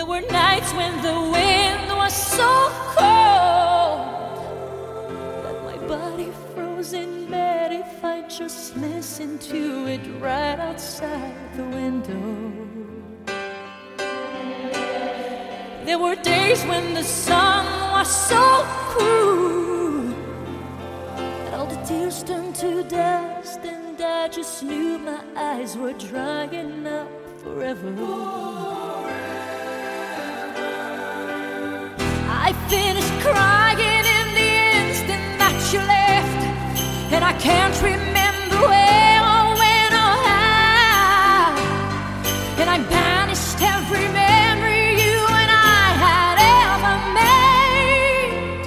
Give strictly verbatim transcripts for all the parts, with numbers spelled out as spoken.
were nights when the wind was so cold that my body froze in bed if I just listened to it right outside the window. There were days when the sun was so cruel that all the tears turned to dust, and I just knew my eyes were drying up forever. I finished crying in the instant that you left, and I can't remember where or when or how, and I banished every memory you and I had ever made.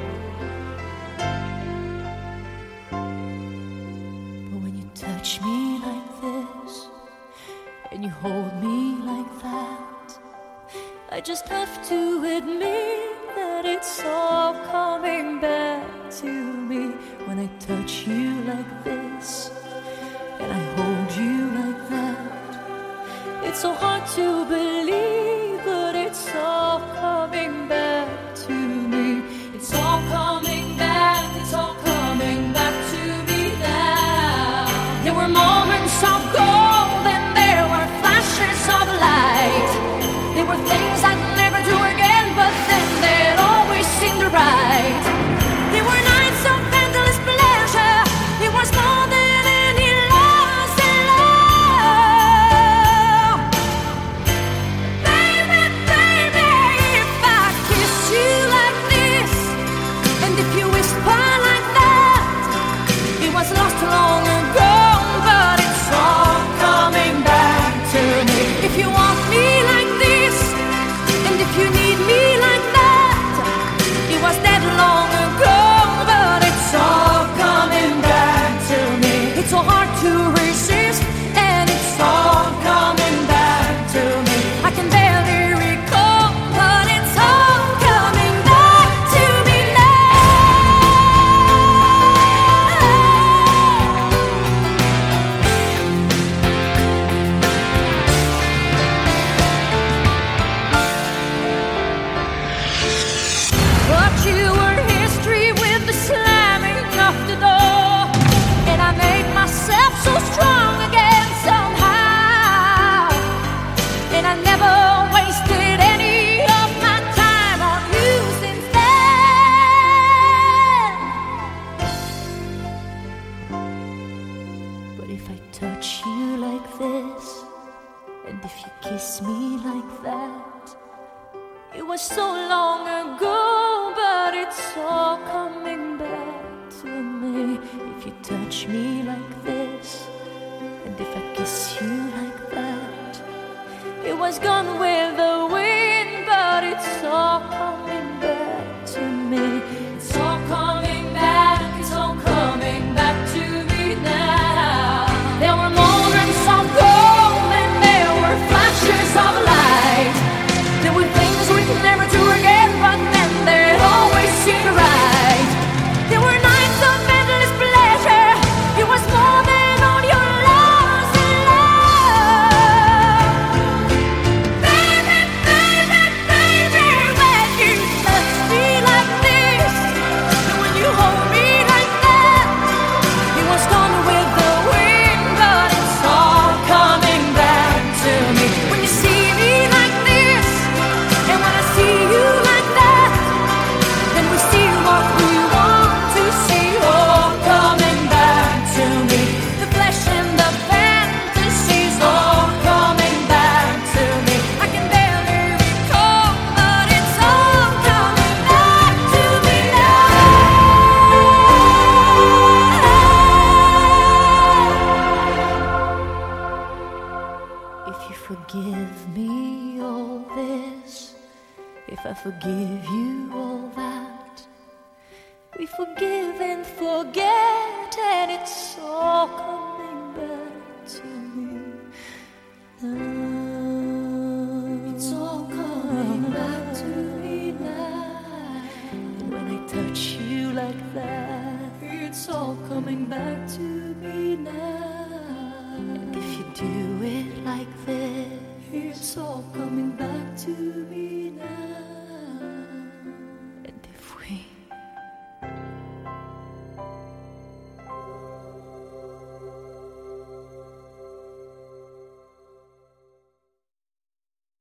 But when you touch me like this and you hold me like that, I just have to admit that it's all coming back to me. When I touch you like this and I hold you like that, it's so hard to believe, but it's all coming back to me. It's all coming back, it's all coming back to me now. There were moments of gold and there were flashes of light. There were things I'd never do again, but then they'd always seem right. There were nights of endless pleasure. It was more than any loss in love. Baby, baby, if I kiss you like this, and if you whisper like that, it was lost long ago, but it's all coming back to me. If you want me like this, and if you need me like that, it was that long ago, but it's all coming back to me. It's so hard to resist, and it's all coming back to me. I can barely recall, but it's all coming back to me But you were history with the slamming of the door, and I made myself so strong again somehow, and I never wasted any of my time on you since then. But if I touch you like this, and if you kiss me like that, it was so long ago, but it's all coming back to me. If you touch me like this, and if I kiss you like that, it was gone with the wind, but it's all coming back to me. It's all coming back, it's all coming back to me now. There were moments of gold and there were flashes of light. There were things we could never do again, but then they'd always seem right. There were nights of endless pleasure. It was more than all your loss in love. Baby, baby, baby, when you touch me like this, and when you hold me like that, it was gone with the wind, but it's all coming back to me. When you see me like this, and when I see you like that, then we see what we want to see, all coming back to me. The flesh and the fantasies, all coming back to me. I can barely recall, but it's all coming back to me now. If you forgive me all this, if I forgive you all that, we forgive and forget, and it's all coming back to me now. It's all coming back to me now. And when I touch you like that, it's all coming back to me now. And if you do it like this, It's all coming back to me now.